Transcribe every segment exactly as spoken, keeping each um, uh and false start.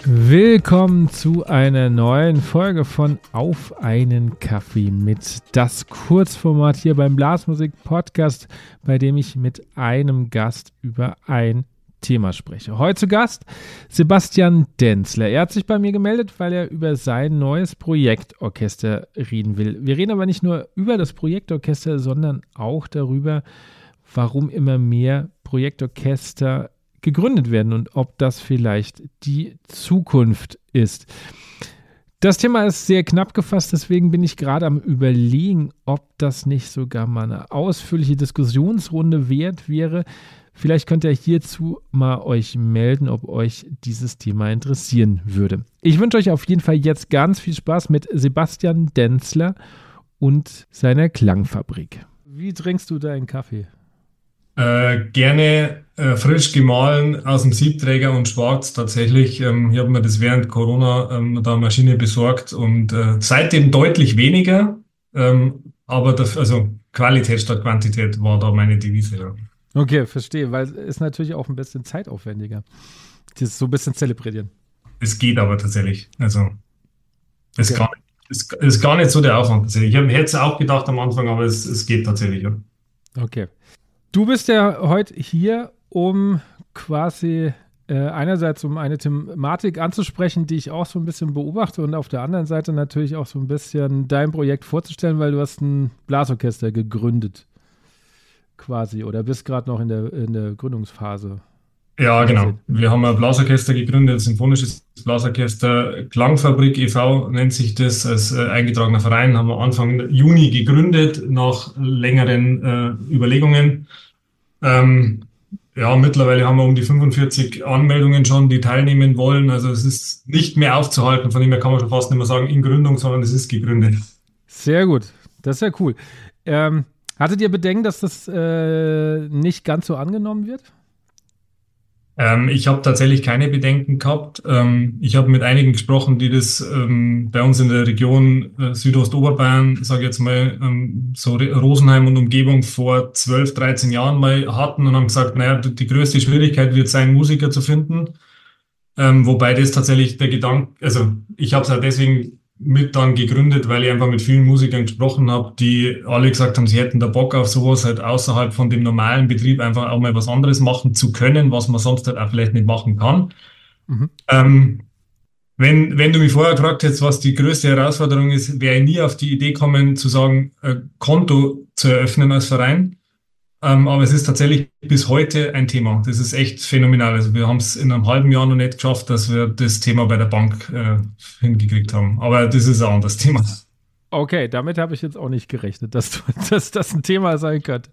Willkommen zu einer neuen Folge von Auf einen Kaffee mit das Kurzformat hier beim Blasmusik-Podcast, bei dem ich mit einem Gast über ein Thema spreche. Heute zu Gast Sebastian Denzler. Er hat sich bei mir gemeldet, weil er über sein neues Projektorchester reden will. Wir reden aber nicht nur über das Projektorchester, sondern auch darüber, warum immer mehr Projektorchester gegründet werden und ob das vielleicht die Zukunft ist. Das Thema ist sehr knapp gefasst, deswegen bin ich gerade am Überlegen, ob das nicht sogar mal eine ausführliche Diskussionsrunde wert wäre. Vielleicht könnt ihr hierzu mal euch melden, ob euch dieses Thema interessieren würde. Ich wünsche euch auf jeden Fall jetzt ganz viel Spaß mit Sebastian Denzler und seiner Klangfabrik. Wie trinkst du deinen Kaffee? Äh, gerne äh, frisch gemahlen aus dem Siebträger und schwarz tatsächlich. Ähm, ich habe mir das während Corona ähm, da eine Maschine besorgt und äh, seitdem deutlich weniger. Ähm, aber das, also Qualität statt Quantität war da meine Devise. Ja. Okay, verstehe, weil es ist natürlich auch ein bisschen zeitaufwendiger, das so ein bisschen zelebrieren. Es geht aber tatsächlich. Also es Okay. gar nicht, es ist gar nicht so der Aufwand tatsächlich. Ich hätte es auch gedacht am Anfang, aber es, es geht tatsächlich. Ja. Okay. Du bist ja heute hier, um quasi äh, einerseits um eine Thematik anzusprechen, die ich auch so ein bisschen beobachte und auf der anderen Seite natürlich auch so ein bisschen dein Projekt vorzustellen, weil du hast ein Blasorchester gegründet quasi oder bist gerade noch in der, in der Gründungsphase. Ja, genau. Wir haben ein Blasorchester gegründet, ein symphonisches Blasorchester. Klangfabrik e V nennt sich das, als äh, eingetragener Verein. Haben wir Anfang Juni gegründet, nach längeren äh, Überlegungen. Ähm, ja, mittlerweile haben wir um die fünfundvierzig Anmeldungen schon, die teilnehmen wollen. Also es ist nicht mehr aufzuhalten. Von dem her kann man schon fast nicht mehr sagen in Gründung, sondern es ist gegründet. Sehr gut. Das ist ja cool. Ähm, hattet ihr Bedenken, dass das äh, nicht ganz so angenommen wird? Ähm, ich habe tatsächlich keine Bedenken gehabt. Ähm, ich habe mit einigen gesprochen, die das ähm, bei uns in der Region äh, Südostoberbayern, sage ich jetzt mal, ähm, so Re- Rosenheim und Umgebung vor zwölf, dreizehn Jahren mal hatten und haben gesagt, naja, die die größte Schwierigkeit wird sein, Musiker zu finden. Ähm, wobei das tatsächlich der Gedanke, also ich habe es auch deswegen mit dann gegründet, weil ich einfach mit vielen Musikern gesprochen habe, die alle gesagt haben, sie hätten da Bock auf sowas, halt außerhalb von dem normalen Betrieb einfach auch mal was anderes machen zu können, was man sonst halt auch vielleicht nicht machen kann. Mhm. Ähm, wenn, wenn du mich vorher gefragt hättest, was die größte Herausforderung ist, wäre ich nie auf die Idee gekommen, zu sagen, ein Konto zu eröffnen als Verein. Ähm, aber es ist tatsächlich bis heute ein Thema. Das ist echt phänomenal. Also wir haben es in einem halben Jahr noch nicht geschafft, dass wir das Thema bei der Bank äh, hingekriegt haben. Aber das ist ein anderes Thema. Okay, damit habe ich jetzt auch nicht gerechnet, dass, du, dass das ein Thema sein könnte.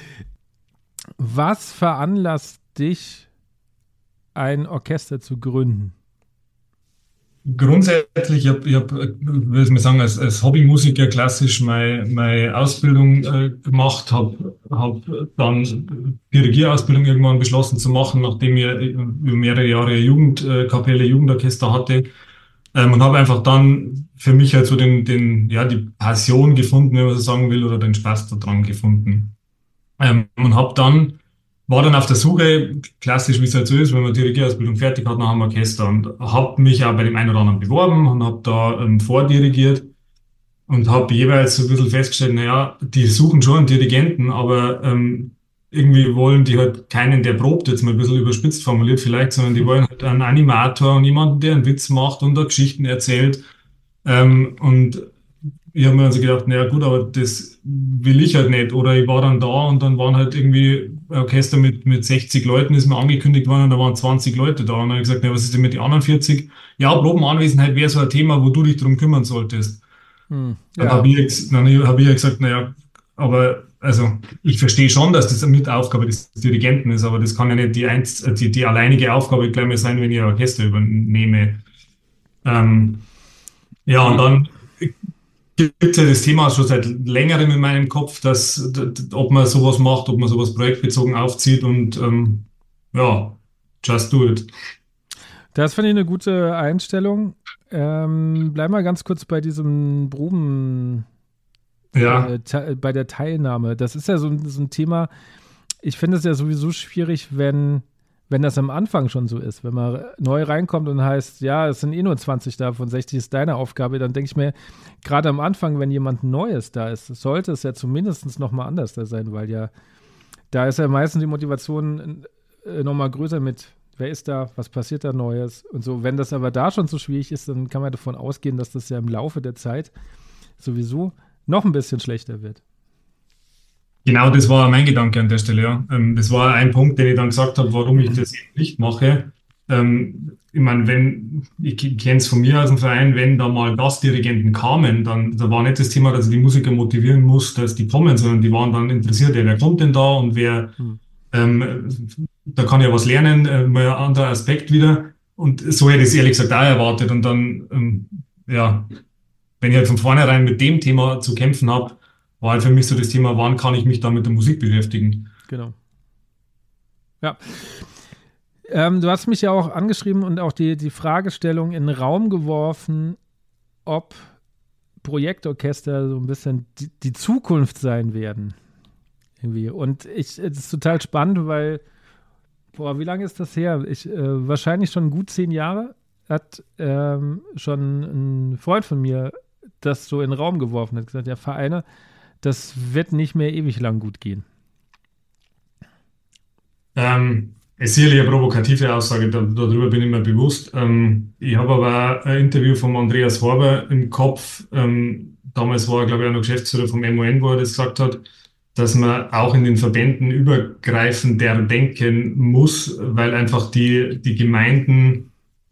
Was veranlasst dich, ein Orchester zu gründen? Grundsätzlich, ich habe, ich hab, äh, will ich mal sagen, als, als Hobbymusiker klassisch meine, meine Ausbildung äh, gemacht, habe hab dann Dirigierausbildung irgendwann beschlossen zu machen, nachdem ich äh, über mehrere Jahre Jugendkapelle, Jugendorchester hatte. Ähm, und habe einfach dann für mich halt so den, den, ja, die Passion gefunden, wenn man so sagen will, oder den Spaß daran gefunden. Ähm, und habe dann, war dann auf der Suche, klassisch wie es halt so ist, wenn man die Dirigierausbildung fertig hat nach einem Orchester und habe mich auch bei dem einen oder anderen beworben und habe da ähm, vordirigiert und habe jeweils so ein bisschen festgestellt, naja, die suchen schon einen Dirigenten, aber ähm, irgendwie wollen die halt keinen, der probt, jetzt mal ein bisschen überspitzt formuliert vielleicht, sondern die wollen halt einen Animator und jemanden, der einen Witz macht und da Geschichten erzählt. Ähm, und ich habe mir also gedacht, naja gut, aber das will ich halt nicht. Oder ich war dann da und dann waren halt irgendwie ein Orchester mit, mit sechzig Leuten, ist mir angekündigt worden und da waren zwanzig Leute da. Und dann habe ich gesagt, naja, was ist denn mit den anderen vierzig? Ja, Probenanwesenheit wäre so ein Thema, wo du dich drum kümmern solltest. Hm, Dann ja, habe ich, jetzt- dann habe ich ja gesagt, naja, aber also ich verstehe schon, dass das mit Aufgabe des Dirigenten ist, aber das kann ja nicht die, einz, die, die alleinige Aufgabe gleich mal sein, wenn ich ein Orchester übernehme. Ähm, ja, und die, dann gibt es ja das Thema schon seit längerem in meinem Kopf, dass, d- d- ob man sowas macht, ob man sowas projektbezogen aufzieht und ähm, ja, just do it. das finde ich eine gute Einstellung. Ähm, bleib mal ganz kurz bei diesem Proben, Ja, äh, te- bei der Teilnahme. Das ist ja so, ein- so ein Thema. Ich finde es ja sowieso schwierig, wenn, wenn das am Anfang schon so ist, wenn man neu reinkommt und heißt, ja, es sind eh nur zwanzig da, von sechzig ist deine Aufgabe, dann denke ich mir, gerade am Anfang, wenn jemand Neues da ist, sollte es ja zumindest nochmal anders da sein, weil ja, da ist ja meistens die Motivation äh, nochmal größer mit, wer ist da, was passiert da Neues und so. Wenn das aber da schon so schwierig ist, dann kann man davon ausgehen, dass das ja im Laufe der Zeit sowieso noch ein bisschen schlechter wird. Genau, das war mein Gedanke an der Stelle, ja. Ähm, das war ein Punkt, den ich dann gesagt habe, warum ich das eben nicht mache. Ähm, ich meine, wenn, ich kenne es von mir aus dem Verein, wenn da mal Gastdirigenten kamen, dann da war nicht das Thema, dass ich die Musiker motivieren muss, dass die kommen, sondern die waren dann interessiert, ja, wer kommt denn da und wer, hm. ähm, da kann ja was lernen, äh, mal ein anderer Aspekt wieder. Und so hätte ich es ehrlich gesagt auch erwartet. Und dann, ähm, ja, wenn ich halt von vornherein mit dem Thema zu kämpfen habe, war halt für mich so das Thema, wann kann ich mich da mit der Musik beschäftigen? Genau. Ja. Ähm, du hast mich ja auch angeschrieben und auch die, die Fragestellung in den Raum geworfen, ob Projektorchester so ein bisschen die, die Zukunft sein werden. Irgendwie. Und ich, es ist total spannend, weil, boah, wie lange ist das her? Ich, äh, wahrscheinlich schon gut zehn Jahre hat ähm, schon ein Freund von mir das so in den Raum geworfen, hat gesagt, ja, Vereine, das wird nicht mehr ewig lang gut gehen. Ähm, es ist sicherlich eine provokative Aussage, da, darüber bin ich mir bewusst. Ähm, ich habe aber auch ein Interview von Andreas Horber im Kopf. Ähm, damals war er, glaube ich, auch noch Geschäftsführer vom M O N, wo er das gesagt hat, dass man auch in den Verbänden übergreifender denken muss, weil einfach die, die Gemeinden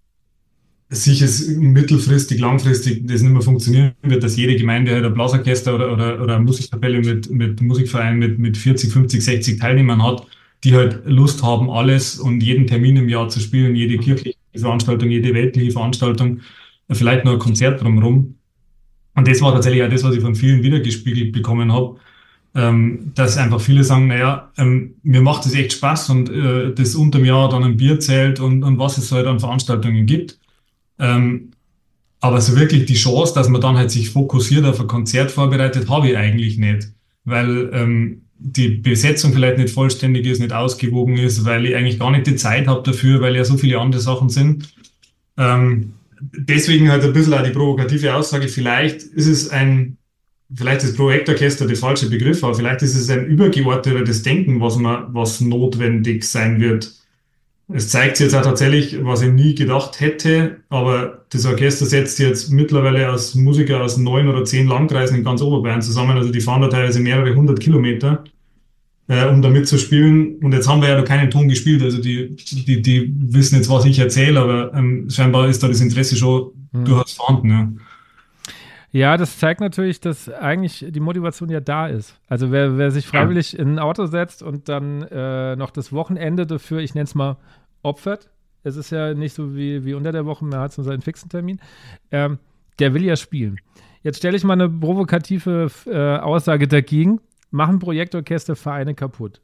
sich es mittelfristig, langfristig das nicht mehr funktionieren wird, dass jede Gemeinde halt ein Blasorchester oder, oder, oder eine Musikkapelle mit, mit Musikverein mit, mit vierzig, fünfzig, sechzig Teilnehmern hat, die halt Lust haben, alles und jeden Termin im Jahr zu spielen, jede kirchliche Veranstaltung, jede weltliche Veranstaltung, vielleicht noch ein Konzert drumherum. Und das war tatsächlich auch das, was ich von vielen wiedergespiegelt bekommen habe, ähm, dass einfach viele sagen, naja, ähm, mir macht das echt Spaß und äh, das unterm Jahr dann ein Bierzelt und, und was es halt an Veranstaltungen gibt. Ähm, aber so wirklich die Chance, dass man dann halt sich fokussiert auf ein Konzert vorbereitet, habe ich eigentlich nicht, weil ähm, die Besetzung vielleicht nicht vollständig ist, nicht ausgewogen ist, weil ich eigentlich gar nicht die Zeit habe dafür, weil ja so viele andere Sachen sind. Ähm, deswegen halt ein bisschen auch die provokative Aussage, vielleicht ist es ein, vielleicht ist Projektorchester der falsche Begriff, aber vielleicht ist es ein übergeordnetes Denken, was man, was notwendig sein wird. Es zeigt sich jetzt auch tatsächlich, was ich nie gedacht hätte, aber das Orchester setzt jetzt mittlerweile aus Musiker aus neun oder zehn Landkreisen in ganz Oberbayern zusammen. Also die fahren da teilweise mehrere hundert Kilometer, äh, um da mitzuspielen. Und jetzt haben wir ja noch keinen Ton gespielt. Also die, die, die wissen jetzt, was ich erzähle, aber ähm, scheinbar ist da das Interesse schon hm. durchaus vorhanden. Ja. Ja, das zeigt natürlich, dass eigentlich die Motivation ja da ist. Also wer, wer sich freiwillig in ein Auto setzt und dann äh, noch das Wochenende dafür, ich nenne es mal, opfert, es ist ja nicht so wie, wie unter der Woche, man hat so seinen fixen Termin, ähm, der will ja spielen. Jetzt stelle ich mal eine provokative äh, Aussage dagegen. Machen Projektorchester Vereine kaputt?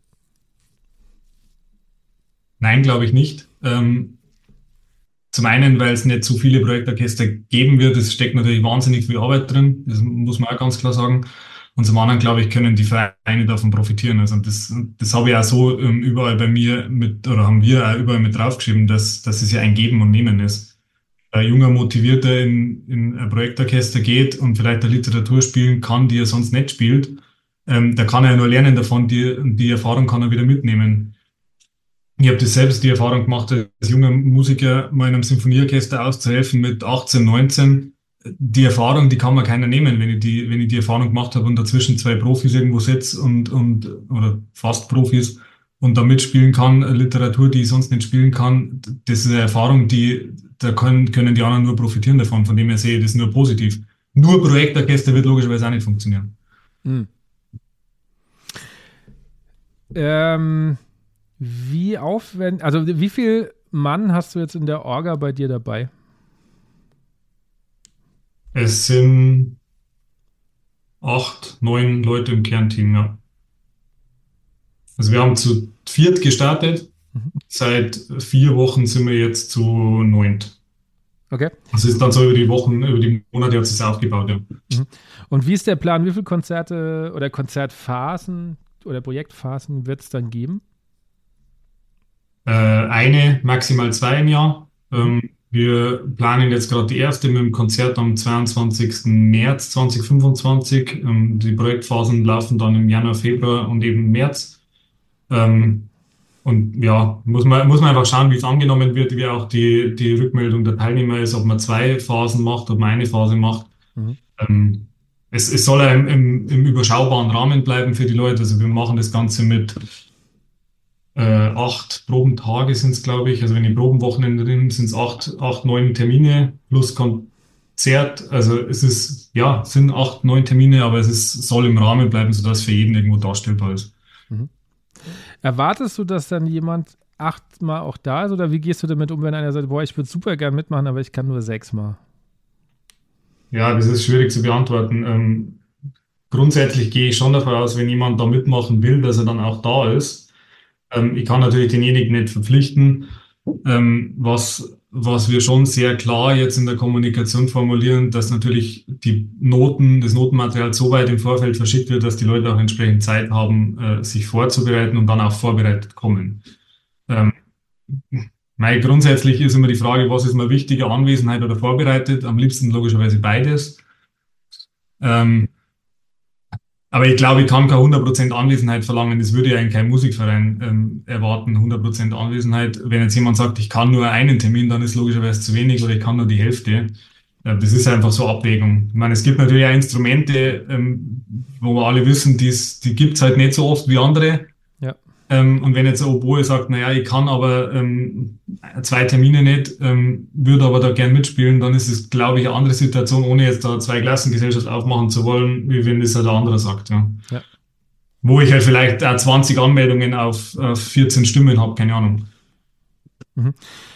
Nein, glaube ich nicht. Ähm Zum einen, weil es nicht so viele Projektorchester geben wird. Es steckt natürlich wahnsinnig viel Arbeit drin. Das muss man auch ganz klar sagen. Und zum anderen, glaube ich, können die Vereine davon profitieren. Also das, das habe ich auch so ähm, überall bei mir mit, oder haben wir auch überall mit draufgeschrieben, dass, dass es ja ein Geben und Nehmen ist. Ein junger Motivierter in, in ein Projektorchester geht und vielleicht eine Literatur spielen kann, die er sonst nicht spielt, ähm, da kann er ja nur lernen davon, die, die Erfahrung kann er wieder mitnehmen. Ich habe das selbst die Erfahrung gemacht, als junger Musiker mal in einem Symphonieorchester auszuhelfen mit achtzehn, neunzehn. Die Erfahrung, die kann man keiner nehmen, wenn ich die, wenn ich die Erfahrung gemacht habe und dazwischen zwei Profis irgendwo sitze und, und, oder fast Profis und da mitspielen kann, Literatur, die ich sonst nicht spielen kann. Das ist eine Erfahrung, die, da können, können die anderen nur profitieren davon. Von dem her sehe ich das nur positiv. Nur Projektorchester wird logischerweise auch nicht funktionieren. Hm. Ähm. Wie aufwendig, also wie viel Mann hast du jetzt in der Orga bei dir dabei? Es sind acht, neun Leute im Kernteam, ja. Also wir haben zu viert gestartet. Mhm. Seit vier Wochen sind wir jetzt zu neunt. Okay. Also ist dann so über die Wochen, über die Monate hat es sich aufgebaut, ja. Mhm. Und wie ist der Plan? Wie viele Konzerte oder Konzertphasen oder Projektphasen wird es dann geben? Äh, eine, maximal zwei im Jahr. Mhm. Ähm, wir planen jetzt gerade die erste mit dem Konzert am zweiundzwanzigsten März zweitausendfünfundzwanzig. Ähm, die Projektphasen laufen dann im Januar, Februar und eben März. Ähm, und ja, muss man, muss man einfach schauen, wie es angenommen wird, wie auch die, die Rückmeldung der Teilnehmer ist, ob man zwei Phasen macht, ob man eine Phase macht. Mhm. Ähm, es, es soll ja im, im, im überschaubaren Rahmen bleiben für die Leute. Also wir machen das Ganze mit äh, acht Probentage sind es, glaube ich. Also wenn die Probenwochenende drin sind es acht, acht, neun Termine plus Konzert. Also es ist, ja, es sind acht, neun Termine, aber es ist, soll im Rahmen bleiben, sodass für jeden irgendwo darstellbar ist. Mhm. Erwartest du, dass dann jemand achtmal auch da ist oder wie gehst du damit um, wenn einer sagt, boah, ich würde super gern mitmachen, aber ich kann nur sechsmal? Ja, das ist schwierig zu beantworten. Ähm, grundsätzlich gehe ich schon davon aus, wenn jemand da mitmachen will, dass er dann auch da ist. Ähm, ich kann natürlich denjenigen nicht verpflichten. Ähm, was, was wir schon sehr klar jetzt in der Kommunikation formulieren, dass natürlich die Noten, das Notenmaterial so weit im Vorfeld verschickt wird, dass die Leute auch entsprechend Zeit haben, äh, sich vorzubereiten und dann auch vorbereitet kommen. Ähm, Mei, grundsätzlich ist immer die Frage, was ist mir wichtiger, Anwesenheit oder vorbereitet? Am liebsten logischerweise beides. Ähm, aber ich glaube, ich kann keine hundert Prozent Anwesenheit verlangen. Das würde ja in keinem Musikverein ähm, erwarten, hundert Prozent Anwesenheit. Wenn jetzt jemand sagt, ich kann nur einen Termin, dann ist logischerweise zu wenig oder ich kann nur die Hälfte. Äh, das ist einfach so Abwägung. Ich meine, es gibt natürlich auch Instrumente, ähm, wo wir alle wissen, die's, die gibt es halt nicht so oft wie andere. Ja. Ähm, und wenn jetzt ein Oboe sagt, naja, ich kann aber ähm, zwei Termine nicht, ähm, würde aber da gern mitspielen, dann ist es, glaube ich, eine andere Situation, ohne jetzt da zwei Klassengesellschaft aufmachen zu wollen, wie wenn das halt der andere sagt, ja. Ja. Wo ich halt vielleicht auch zwanzig Anmeldungen auf, auf vierzehn Stimmen habe, keine Ahnung. Mhm.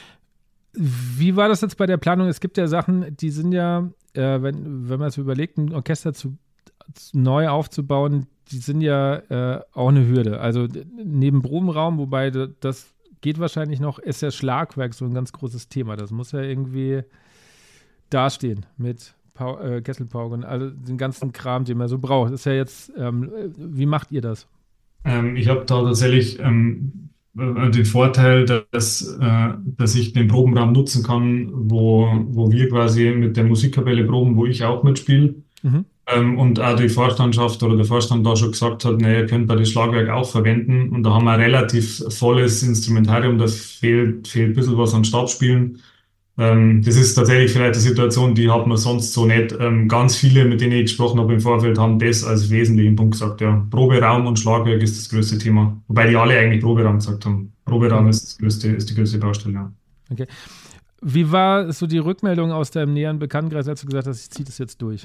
Wie war das jetzt bei der Planung? Es gibt ja Sachen, die sind ja, äh, wenn, wenn man es überlegt, ein Orchester zu, zu neu aufzubauen, die sind ja äh, auch eine Hürde. Also neben Probenraum, wobei das geht wahrscheinlich noch, ist ja Schlagwerk so ein ganz großes Thema. Das muss ja irgendwie dastehen mit Pau äh, Kesselpauken, also den ganzen Kram, den man so braucht. Ist ja jetzt, ähm, wie macht ihr das? Ähm, ich habe da tatsächlich ähm, äh, den Vorteil, dass, äh, dass ich den Probenraum nutzen kann, wo, wo wir quasi mit der Musikkapelle proben, wo ich auch mitspiele. Mhm. Ähm, und auch die Vorstandschaft oder der Vorstand da schon gesagt hat, ne, ihr könnt bei das Schlagwerk auch verwenden. Und da haben wir ein relativ volles Instrumentarium, da fehlt, fehlt ein bisschen was an Stabspielen. Ähm, das ist tatsächlich vielleicht eine Situation, die hat man sonst so nicht. Ähm, ganz viele, mit denen ich gesprochen habe im Vorfeld, haben das als wesentlichen Punkt gesagt. Ja, Proberaum und Schlagwerk ist das größte Thema. Wobei die alle eigentlich Proberaum gesagt haben. Proberaum Mhm. ist das größte, ist die größte Baustelle. Ja. Okay. Wie war so die Rückmeldung aus deinem näheren Bekanntenkreis, als du gesagt hast, ich ziehe das jetzt durch?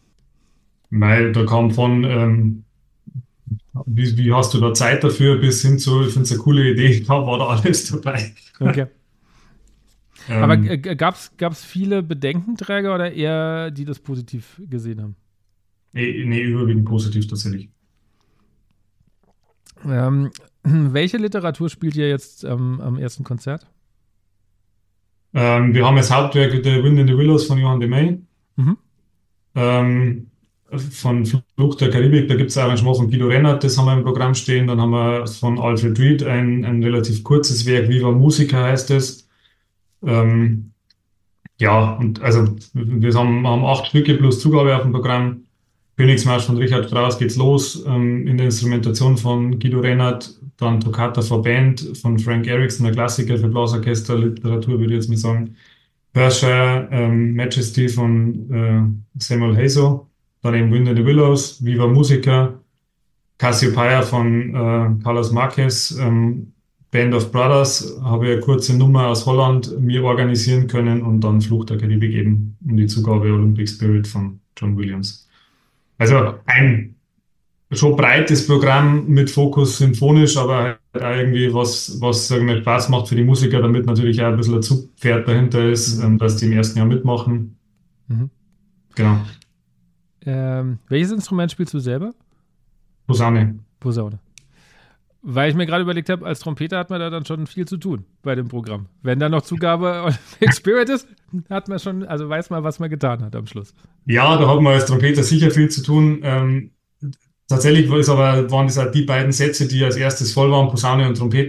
Weil da kam von, ähm, wie, wie hast du da Zeit dafür, bis hin zu, ich finde es eine coole Idee, da war da alles dabei. Okay. Ähm, Aber äh, gab es viele Bedenkenträger oder eher, die das positiv gesehen haben? nee, nee, überwiegend positiv tatsächlich. Ähm, welche Literatur spielt ihr jetzt ähm, am ersten Konzert? Ähm, wir haben das Hauptwerk The Wind in the Willows von Johann de May. Mhm. Ähm, von Fluch der Karibik, da gibt es ein Arrangement von Guido Rennert, das haben wir im Programm stehen. Dann haben wir von Alfred Reed ein, ein relativ kurzes Werk, Viva Musica heißt es. Ähm, ja, und also wir haben, haben acht Stücke plus Zugabe auf dem Programm. Königsmarsch von Richard Strauss geht's los, ähm, in der Instrumentation von Guido Rennert, dann Toccata for Band von Frank Erickson, der Klassiker für Blasorchester, Literatur würde ich jetzt mal sagen. Persia, ähm, Majesty von äh, Samuel Hazo, dann eben Wind in the Willows, Viva Musica, Cassiopeia von äh, Carlos Marquez, ähm, Band of Brothers, habe ich eine kurze Nummer aus Holland mir organisieren können und dann Fluch der Karibik eben um die Zugabe Olympic Spirit von John Williams. Also ein schon breites Programm mit Fokus symphonisch, aber halt auch irgendwie was, was sagen wir, Spaß macht für die Musiker, damit natürlich auch ein bisschen ein Zugpferd dahinter ist, ähm, dass die im ersten Jahr mitmachen. Mhm. Genau. Ähm, welches Instrument spielst du selber? Posaune. Posaune. Weil ich mir gerade überlegt habe, als Trompeter hat man da dann schon viel zu tun bei dem Programm. Wenn da noch Zugabe Olympic Spirit ist, hat man schon, also weiß man, was man getan hat am Schluss. Ja, da hat man als Trompeter sicher viel zu tun. Ähm, tatsächlich ist aber, waren das auch die beiden Sätze, die als erstes voll waren, Posaune und Trompete. Mhm.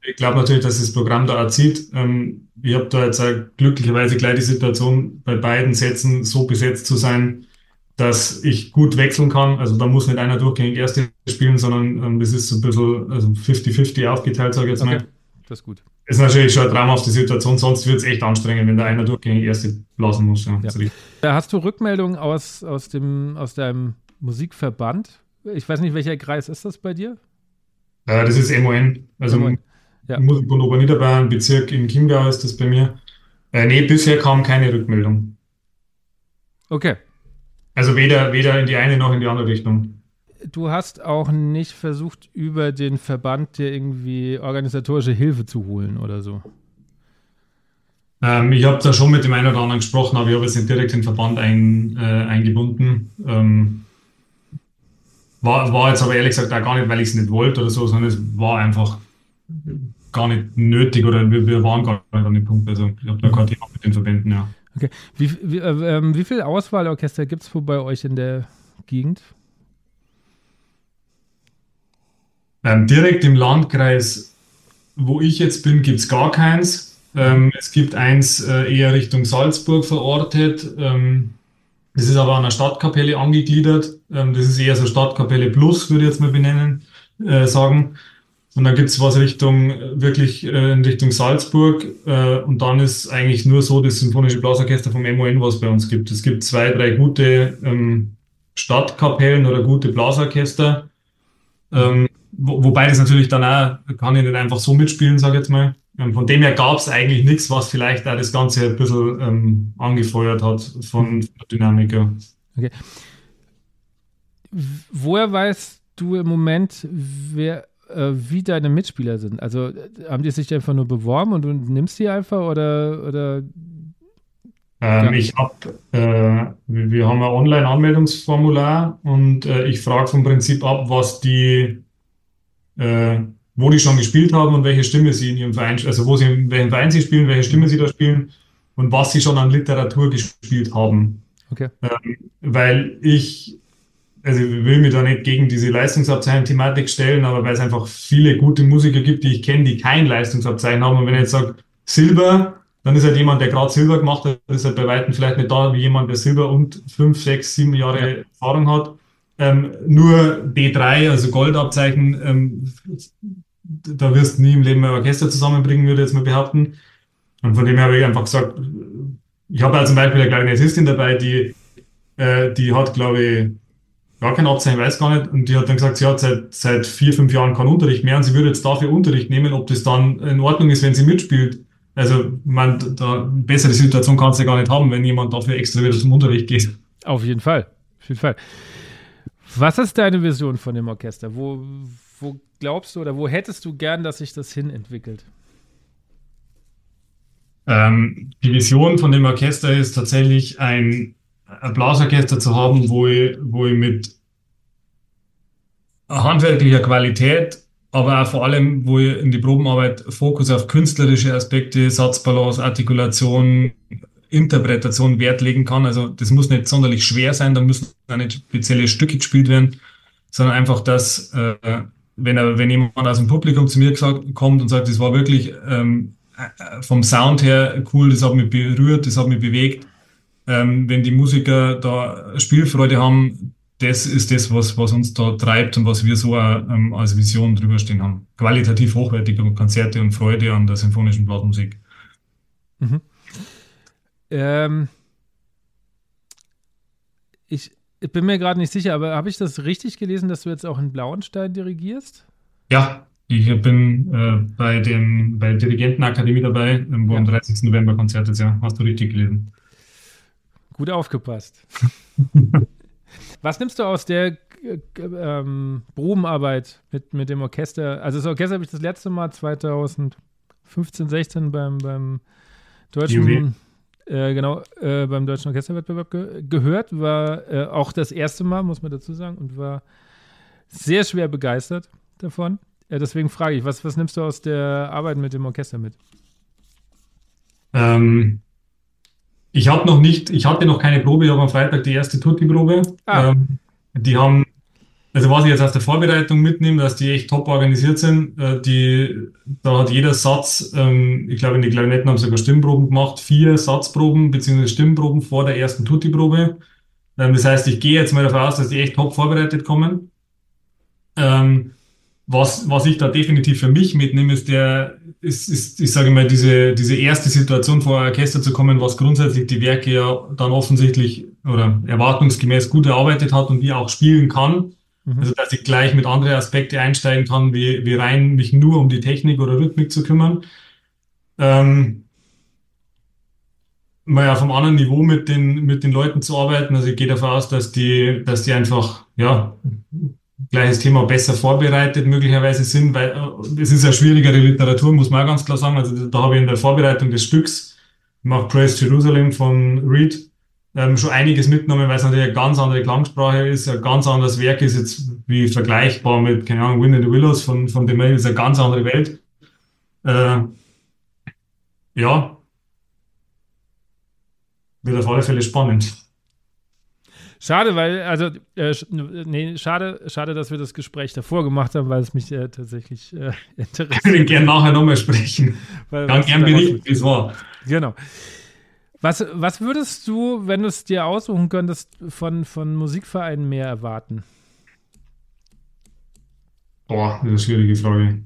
ich glaube natürlich, dass das Programm da auch zieht. Ähm, ich habe da jetzt auch glücklicherweise gleich die Situation, bei beiden Sätzen so besetzt zu sein, dass ich gut wechseln kann. Also da muss nicht einer durchgängig Erste spielen, sondern ähm, das ist so ein bisschen also fünfzig fünfzig aufgeteilt, sage ich jetzt Okay, mal. das ist gut. Ist natürlich schon eine traumhafte Situation, sonst wird es echt anstrengend, wenn da einer durchgängig Erste blasen muss. Ja, Ja. ist richtig. Hast du Rückmeldungen aus, aus, dem, aus deinem Musikverband? Ich weiß nicht, welcher Kreis ist das bei dir? Äh, das ist M O N, also M O N. Ja, Musikbund Oberniederbayern, Bezirk in Chiemgau ist das bei mir. Äh, nee, bisher kam keine Rückmeldung. okay. Also weder, weder in die eine noch in die andere Richtung. Du hast auch nicht versucht, über den Verband dir irgendwie organisatorische Hilfe zu holen oder so? Ähm, ich habe da schon mit dem einen oder anderen gesprochen, aber ich habe jetzt nicht direkt den Verband ein, äh, eingebunden. Ähm, war, war jetzt aber ehrlich gesagt auch gar nicht, weil ich es nicht wollte oder so, sondern es war einfach gar nicht nötig oder wir, wir waren gar nicht an dem Punkt. Also ich habe da kein Thema mit den Verbänden, ja. Okay. Wie, wie, äh, ähm, wie viele Auswahlorchester gibt es bei euch in der Gegend? Ähm, direkt im Landkreis, wo ich jetzt bin, gibt es gar keins. Ähm, es gibt eins äh, eher Richtung Salzburg verortet. Ähm, das ist aber an einer Stadtkapelle angegliedert. Ähm, das ist eher so Stadtkapelle Plus, würde ich jetzt mal benennen, äh, sagen. Und dann gibt es was Richtung, äh, wirklich äh, in Richtung Salzburg. Äh, und dann ist eigentlich nur so das Symphonische Blasorchester vom M O N, was es bei uns gibt. Es gibt zwei, drei gute ähm, Stadtkapellen oder gute Blasorchester. Ähm, wo, wobei das natürlich dann auch, kann ich nicht einfach so mitspielen, sage ich jetzt mal. Ähm, von dem her gab es eigentlich nichts, was vielleicht auch das Ganze ein bisschen ähm, angefeuert hat von der Dynamik. Ja. Okay. Woher weißt du im Moment, wer, äh, wie deine Mitspieler sind? Also äh, haben die sich einfach nur beworben und du nimmst die einfach oder, oder Ähm, ich habe, äh, wir wir haben ein Online-Anmeldungsformular und äh, ich frage vom Prinzip ab, was die, äh, wo die schon gespielt haben und welche Stimme sie in ihrem Verein, also wo sie in welchem Verein sie spielen, welche Stimme sie da spielen und was sie schon an Literatur gespielt haben. okay. Ähm, weil ich, also ich will mich da nicht gegen diese Leistungsabzeichen-Thematik stellen, aber weil es einfach viele gute Musiker gibt, die ich kenne, die kein Leistungsabzeichen haben. Und wenn ich jetzt sage Silber, dann ist halt jemand, der gerade Silber gemacht hat, ist halt bei Weitem vielleicht nicht da wie jemand, der Silber und fünf, sechs, sieben Jahre Ja. Erfahrung hat. Ähm, nur D drei, also Goldabzeichen, ähm, da wirst du nie im Leben ein Orchester zusammenbringen, würde ich jetzt mal behaupten. Und von dem her habe ich einfach gesagt, ich habe halt zum Beispiel eine Klarinettistin dabei, die, äh, die hat, glaube ich, gar kein Abzeichen, weiß gar nicht. Und die hat dann gesagt, sie hat seit, seit vier, fünf Jahren keinen Unterricht mehr und sie würde jetzt dafür Unterricht nehmen, ob das dann in Ordnung ist, wenn sie mitspielt. Also, man, da eine bessere Situation kannst du ja gar nicht haben, wenn jemand dafür extra wieder zum Unterricht geht. Auf jeden Fall. Auf jeden Fall. Was ist deine Vision von dem Orchester? Wo, wo glaubst du oder wo hättest du gern, dass sich das hin entwickelt? Ähm, die Vision von dem Orchester ist tatsächlich ein, ein Blasorchester zu haben, wo ich, wo ich mit handwerklicher Qualität, aber auch vor allem, wo ich in die Probenarbeit Fokus auf künstlerische Aspekte, Satzbalance, Artikulation, Interpretation Wert legen kann. Also das muss nicht sonderlich schwer sein, da müssen auch nicht spezielle Stücke gespielt werden, sondern einfach, dass äh, wenn, er, wenn jemand aus dem Publikum zu mir gesagt, kommt und sagt, das war wirklich ähm, vom Sound her cool, das hat mich berührt, das hat mich bewegt. Ähm, wenn die Musiker da Spielfreude haben, das ist das, was, was uns da treibt und was wir so auch, ähm, als Vision drüber stehen haben. Qualitativ hochwertige Konzerte und Freude an der sinfonischen Blasmusik. Mhm. Ähm, ich, ich bin mir gerade nicht sicher, aber habe ich das richtig gelesen, dass du jetzt auch in Blauenstein dirigierst? Ja, ich bin äh, bei, dem, bei der Dirigentenakademie dabei, ähm, wo Ja. am dreißigsten November Konzert ist. Ja, hast du richtig gelesen. Gut aufgepasst. Was nimmst du aus der äh, ähm, Probenarbeit mit, mit dem Orchester? Also das Orchester habe ich das letzte Mal zweitausendfünfzehn, sechzehn beim, beim deutschen, äh, genau, äh, beim deutschen Orchesterwettbewerb ge gehört. War äh, auch das erste Mal, muss man dazu sagen, und war sehr schwer begeistert davon. Äh, deswegen frage ich, was, was nimmst du aus der Arbeit mit dem Orchester mit? Ähm, ich habe noch nicht, ich hatte noch keine Probe, ich habe am Freitag die erste Tutti-Probe. Ah. Ähm, die haben Also was ich jetzt aus der Vorbereitung mitnehme, dass die echt top organisiert sind. Äh, die, da hat jeder Satz, ähm, ich glaube, in den Klarinetten haben sie sogar Stimmproben gemacht, vier Satzproben beziehungsweise Stimmproben vor der ersten Tutti-Probe. Ähm, das heißt, ich gehe jetzt mal davon aus, dass die echt top vorbereitet kommen. Ähm, was, was ich da definitiv für mich mitnehme, ist der, ist, ist, ich sage mal, diese, diese erste Situation vor ein Orchester zu kommen, was grundsätzlich die Werke ja dann offensichtlich oder erwartungsgemäß gut erarbeitet hat und die auch spielen kann. Mhm. Also, dass ich gleich mit anderen Aspekten einsteigen kann, wie, wie rein mich nur um die Technik oder Rhythmik zu kümmern. Ähm, mal auf einem anderen Niveau mit den, mit den Leuten zu arbeiten. Also ich gehe davon aus, dass die, dass die einfach, ja, gleiches Thema besser vorbereitet möglicherweise sind, weil äh, es ist ja schwierigere Literatur, muss man auch ganz klar sagen. Also da habe ich in der Vorbereitung des Stücks, ich mache Praise Jerusalem von Reed, ähm, schon einiges mitgenommen, weil es natürlich eine ganz andere Klangsprache ist, ein ganz anderes Werk ist jetzt wie vergleichbar mit, keine Ahnung, Wind in the Willows von, von The Mail, ist eine ganz andere Welt. Äh, ja, wird auf alle Fälle spannend. Schade, weil, also, äh, nee, schade, schade, dass wir das Gespräch davor gemacht haben, weil es mich äh, tatsächlich äh, interessiert. Ich würde gerne nachher nochmal sprechen. Weil, Kann gern berichten, wie es war. Genau. Was, was würdest du, wenn du es dir aussuchen könntest, von, von Musikvereinen mehr erwarten? Boah, das ist eine schwierige Frage.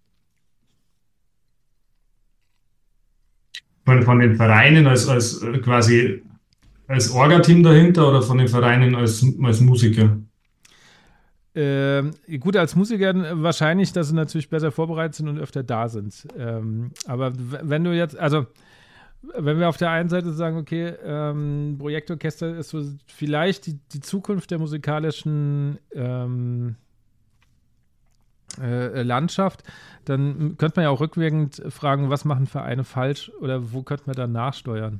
Von, von den Vereinen als, als äh, quasi als Orga-Team dahinter oder von den Vereinen als, als Musiker? Ähm, gut, als Musiker wahrscheinlich, dass sie natürlich besser vorbereitet sind und öfter da sind. Ähm, aber w- wenn du jetzt, also wenn wir auf der einen Seite sagen, okay, ähm, Projektorchester ist so vielleicht die, die Zukunft der musikalischen ähm, äh, Landschaft, dann könnte man ja auch rückwirkend fragen, was machen Vereine falsch oder wo könnte man dann nachsteuern?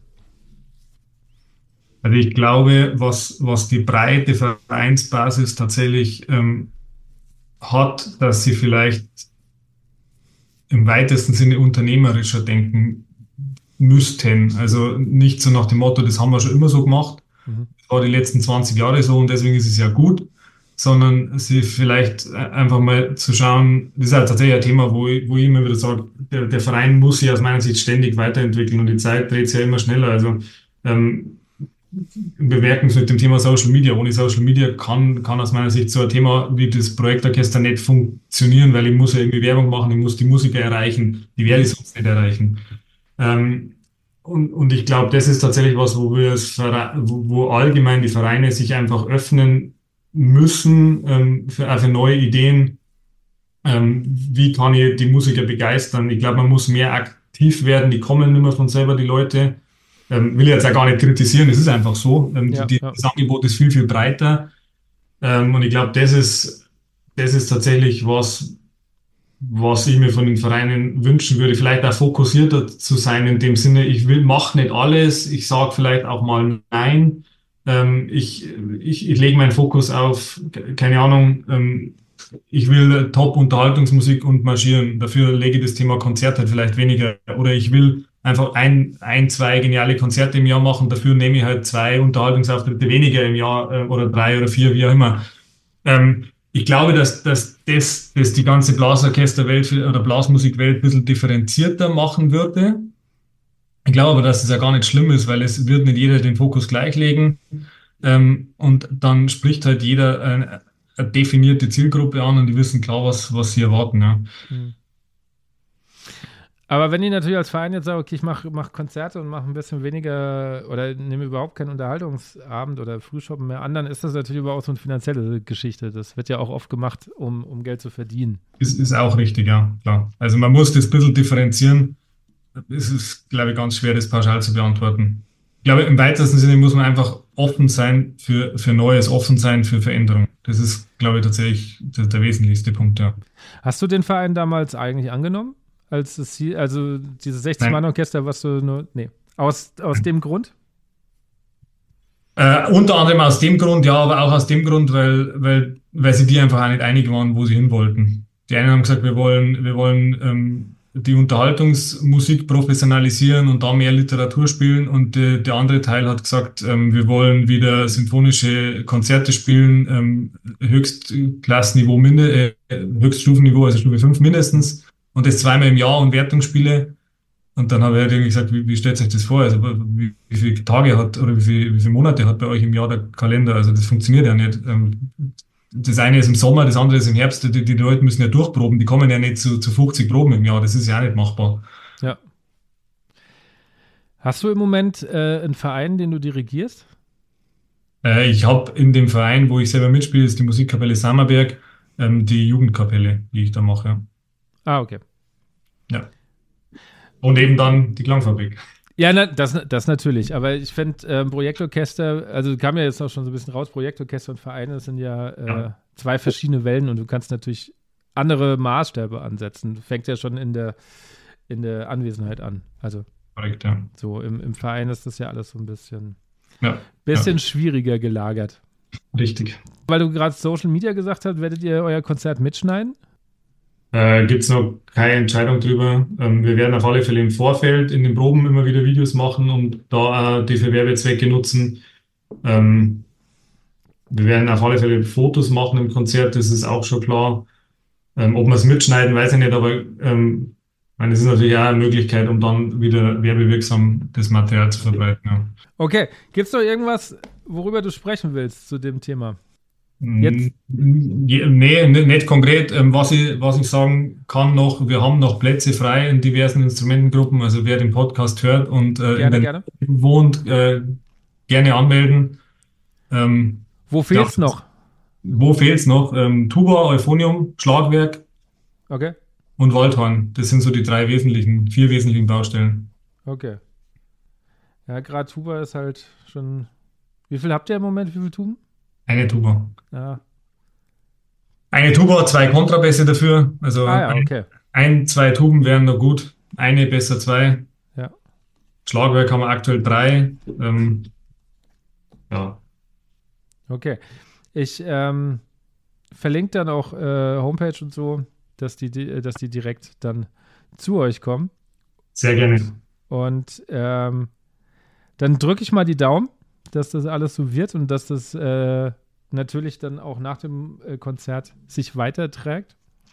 Also ich glaube, was, was die breite Vereinsbasis tatsächlich ähm, hat, dass sie vielleicht im weitesten Sinne unternehmerischer denken müssten. Also nicht so nach dem Motto, das haben wir schon immer so gemacht, Mhm. das war die letzten zwanzig Jahre so und deswegen ist es ja gut, sondern sie vielleicht einfach mal zu schauen, das ist halt tatsächlich ein Thema, wo ich, wo ich immer wieder sage, der, der Verein muss sich aus meiner Sicht ständig weiterentwickeln und die Zeit dreht sich ja immer schneller. Also ähm, wir merken es mit dem Thema Social Media. Ohne Social Media kann, kann aus meiner Sicht so ein Thema wie das Projektorchester nicht funktionieren, weil ich muss ja irgendwie Werbung machen, ich muss die Musiker erreichen, die werde ich sonst nicht erreichen. Ähm, und, und ich glaube, das ist tatsächlich was, wo wir es Vere- wo, wo allgemein die Vereine sich einfach öffnen müssen ähm, für, auch für neue Ideen. Ähm, wie kann ich die Musiker begeistern? Ich glaube, man muss mehr aktiv werden. Die kommen nicht mehr von selber, die Leute. Ähm, will ich jetzt auch gar nicht kritisieren, es ist einfach so. Ähm, Ja, die, ja. das Angebot ist viel, viel breiter. Ähm, und ich glaube, das ist, das ist tatsächlich was, was ich mir von den Vereinen wünschen würde, vielleicht auch fokussierter zu sein in dem Sinne, ich will, mache nicht alles, ich sage vielleicht auch mal nein, ähm, ich, ich, ich lege meinen Fokus auf, keine Ahnung, ähm, ich will Top-Unterhaltungsmusik und marschieren, dafür lege ich das Thema Konzert halt vielleicht weniger, oder ich will einfach ein, ein, zwei geniale Konzerte im Jahr machen, dafür nehme ich halt zwei Unterhaltungsauftritte weniger im Jahr äh, oder drei oder vier, wie auch immer. Ähm, ich glaube, dass, dass das, das die ganze Blasorchesterwelt oder Blasmusikwelt ein bisschen differenzierter machen würde. Ich glaube aber, dass es ja gar nicht schlimm ist, weil es wird nicht jeder den Fokus gleich legen. Ähm, und dann spricht halt jeder eine, eine definierte Zielgruppe an und die wissen klar, was, was sie erwarten. Ja. Hm. Aber wenn die natürlich als Verein jetzt sagen, okay, ich mache mach Konzerte und mache ein bisschen weniger oder nehme überhaupt keinen Unterhaltungsabend oder Frühschoppen mehr an, dann ist das natürlich aber auch so eine finanzielle Geschichte. Das wird ja auch oft gemacht, um, um Geld zu verdienen. Ist, ist auch richtig, ja, klar. Also man muss das ein bisschen differenzieren. Es ist, glaube ich, ganz schwer, das pauschal zu beantworten. Ich glaube, im weitesten Sinne muss man einfach offen sein für, für Neues, offen sein für Veränderung. Das ist, glaube ich, tatsächlich der, der wesentlichste Punkt, ja. Hast du den Verein damals eigentlich angenommen? Als es, also dieses sechzig-Mann-Orchester, was du nur, nee, aus, aus dem Grund? Äh, unter anderem aus dem Grund, ja, aber auch aus dem Grund, weil, weil, weil sie die einfach auch nicht einig waren, wo sie hin wollten. Die einen haben gesagt, wir wollen, wir wollen ähm, die Unterhaltungsmusik professionalisieren und da mehr Literatur spielen. Und äh, der andere Teil hat gesagt, ähm, wir wollen wieder symphonische Konzerte spielen, ähm, Höchstklassenniveau, minde, äh, Höchststufenniveau, also Stufe fünf mindestens. Und das zweimal im Jahr und Wertungsspiele. Und dann habe ich halt irgendwie gesagt, wie, wie stellt euch das vor? Also wie, wie viele Tage hat oder wie viele, wie viele Monate hat bei euch im Jahr der Kalender? Also das funktioniert ja nicht. Ähm, das eine ist im Sommer, das andere ist im Herbst. Die, die Leute müssen ja durchproben. Die kommen ja nicht zu, zu fünfzig Proben im Jahr. Das ist ja auch nicht machbar. Ja. Hast du im Moment äh, einen Verein, den du dirigierst? Äh, ich habe in dem Verein, wo ich selber mitspiele, ist die Musikkapelle Sammerberg, ähm, die Jugendkapelle, die ich da mache. Ja. Ah, okay. Ja. Und eben dann die Klangfabrik. Ja, na, das, das natürlich. Aber ich finde, ähm, Projektorchester, also kam ja jetzt auch schon so ein bisschen raus, Projektorchester und Vereine, das sind ja, äh, ja. zwei verschiedene Wellen und du kannst natürlich andere Maßstäbe ansetzen. Fängt ja schon in der, in der Anwesenheit an. Also korrekt, ja. So im, im Verein ist das ja alles so ein bisschen, ja. bisschen ja. schwieriger gelagert. Richtig. Weil du gerade Social Media gesagt hast, werdet ihr euer Konzert mitschneiden? Äh, gibt es noch keine Entscheidung drüber. Ähm, wir werden auf alle Fälle im Vorfeld in den Proben immer wieder Videos machen und da auch die für Werbezwecke nutzen. Ähm, wir werden auf alle Fälle Fotos machen im Konzert, das ist auch schon klar. Ähm, ob wir es mitschneiden, weiß ich nicht, aber ähm, ich meine, das ist natürlich auch eine Möglichkeit, um dann wieder werbewirksam das Material zu verbreiten. Ja. Okay, gibt es noch irgendwas, worüber du sprechen willst zu dem Thema? Jetzt? Nee, nicht konkret. Was ich, was ich sagen kann noch, wir haben noch Plätze frei in diversen Instrumentengruppen. Also wer den Podcast hört und äh, gerne, in gerne. wohnt, äh, gerne anmelden. Ähm, wo fehlt's ja, noch? Wo fehlt's noch? Ähm, Tuba, Euphonium, Schlagwerk okay. und Waldhorn. Das sind so die drei wesentlichen, vier wesentlichen Baustellen. Okay. Ja, gerade Tuba ist halt schon... Wie viel habt ihr im Moment? Wie viele Tuben? Eine Tuba. Ja. Eine Tuba, zwei Kontrabässe dafür. Also ah, ja, okay. ein, ein, zwei Tuben wären noch gut. Eine, besser zwei. Ja. Schlagwerk haben wir aktuell drei. Ähm, ja. Okay. Ich ähm, verlinke dann auch äh, Homepage und so, dass die, die, dass die direkt dann zu euch kommen. Sehr gerne. Und ähm, dann drücke ich mal die Daumen, dass das alles so wird und dass das äh, natürlich dann auch nach dem äh, Konzert sich weiterträgt.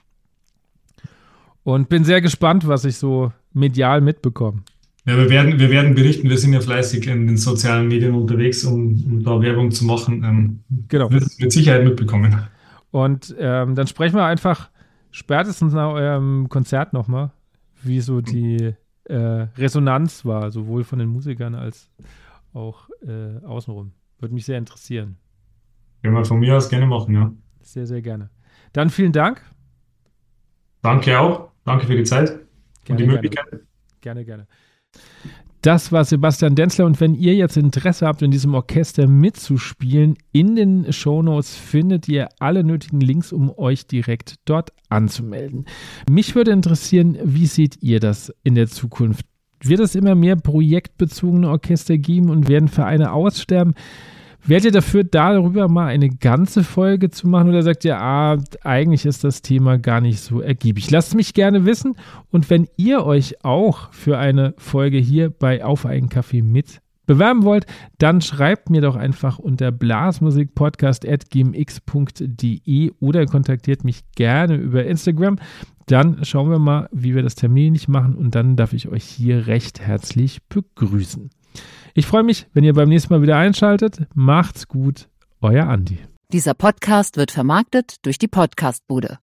Und bin sehr gespannt, was ich so medial mitbekomme. Ja, wir werden, wir werden berichten. Wir sind ja fleißig in den sozialen Medien unterwegs, um, um da Werbung zu machen. Ähm, genau. Wir werden es mit Sicherheit mitbekommen. Und ähm, dann sprechen wir einfach spätestens nach eurem Konzert nochmal, wie so die äh, Resonanz war, sowohl von den Musikern als auch äh, außenrum. Würde mich sehr interessieren. Können wir von mir aus gerne machen, ja. Sehr, sehr gerne. Dann vielen Dank. Danke auch. Danke für die Zeit gerne, und die Möglichkeit. Gerne, gerne. gerne. Das war Sebastian Denzler und wenn ihr jetzt Interesse habt, in diesem Orchester mitzuspielen, in den Shownotes findet ihr alle nötigen Links, um euch direkt dort anzumelden. Mich würde interessieren, wie seht ihr das in der Zukunft? Wird es immer mehr projektbezogene Orchester geben und werden Vereine aussterben? Wärt ihr dafür, darüber mal eine ganze Folge zu machen oder sagt ihr, ah, eigentlich ist das Thema gar nicht so ergiebig? Lasst es mich gerne wissen und wenn ihr euch auch für eine Folge hier bei Auf einen Kaffee mit bewerben wollt, dann schreibt mir doch einfach unter blasmusikpodcast at gmx punkt de oder kontaktiert mich gerne über Instagram. Dann schauen wir mal, wie wir das terminlich machen und dann darf ich euch hier recht herzlich begrüßen. Ich freue mich, wenn ihr beim nächsten Mal wieder einschaltet. Macht's gut, euer Andi. Dieser Podcast wird vermarktet durch die Podcastbude.